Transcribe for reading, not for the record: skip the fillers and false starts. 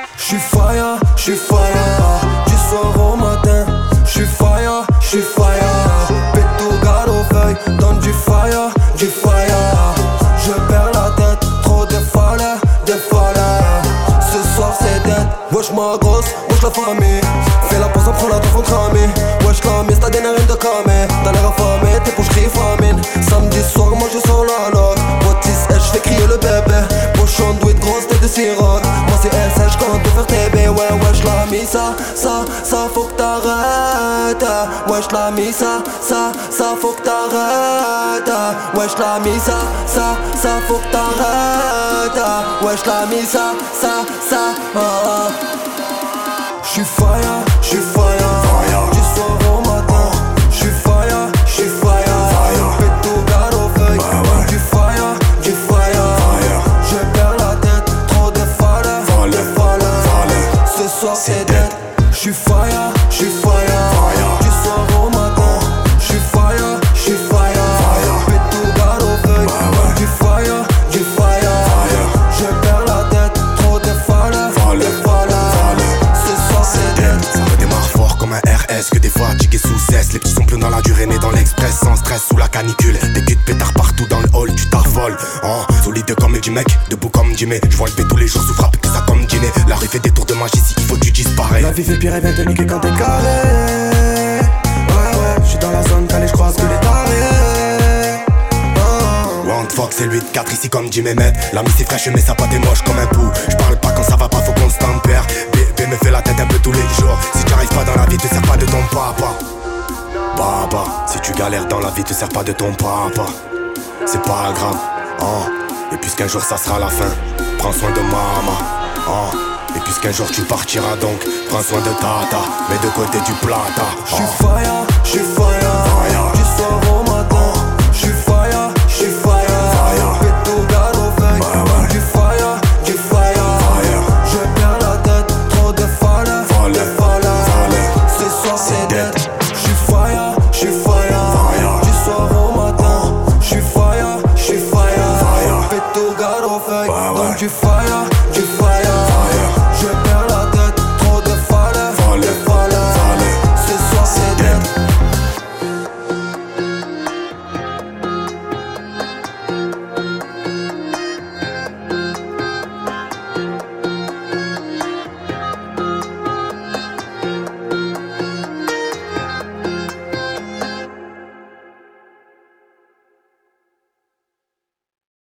J'suis fire, du soir au matin. J'suis fire, pète tout garde aux feuilles, donne du fire. Je perds la tête, trop de folie. Ce soir c'est dead, wesh ma grosse, wesh la famille. Fais la pause, on prend la taf entre amis. Wesh la mise, t'as des nerfs de camé. T'as l'air affamé, tes poches crient famine. Samedi soir, moi je sors la note. Botis, j'fais crier le bébé. Pochon douille, grosse tête de sirop. Moi c'est elle, sèche quand te faire TB. Ouais, wesh la mis, ça, faut que t'arrêtes. Wesh la mis, ça, faut que t'arrêtes. Wesh la mis, ça, faut que t'arrêtes. Wesh la mis, ça. J'suis fire, du soir au matin. J'suis fire, pète tout garde aux feuilles, du fire. Je perds la tête, trop de folie. Ce soir c'est dead. J'suis fire, du soir au matin. J'suis fire, pète tout garde aux feuilles, du fire. Je perds la tête, trop de folie. Ce soir c'est dead. Ça redémarre fort comme un RS, que des fois fatigué sous cesse. Les petits sont pleins dans la durée, nés dans l'express, sans stress sous la canicule. Des culs de pétard partout dans le hall, tu t'affoles. Solide comme du mec, debout comme Jimmy. J'vois le tous les jours sous frappe, que ça comme dîner. La rue fait des tours de magie, si il faut tu disparais. La vie fait pire, elle vient te niquer quand t'es carré. Ouais, j'suis dans la zone calée, j'croise que les tarés. Round Fox c'est 8-4 ici comme Jimmy Met. La mise est fraîche mais sa pâte est moche comme un pou. J'parle pas quand ça va pas, faut qu'on se tempère. Bébé me fait la tête un peu tous les jours. Si tu arrives pas dans la vie, te sers pas de ton papa. Baba, si tu galères dans la vie, te sers pas de ton papa. C'est pas grave, et puisqu'un jour ça sera la fin, prends soin de maman, et puisqu'un jour tu partiras donc, prends soin de tata, mets de côté du plata. J'suis fire,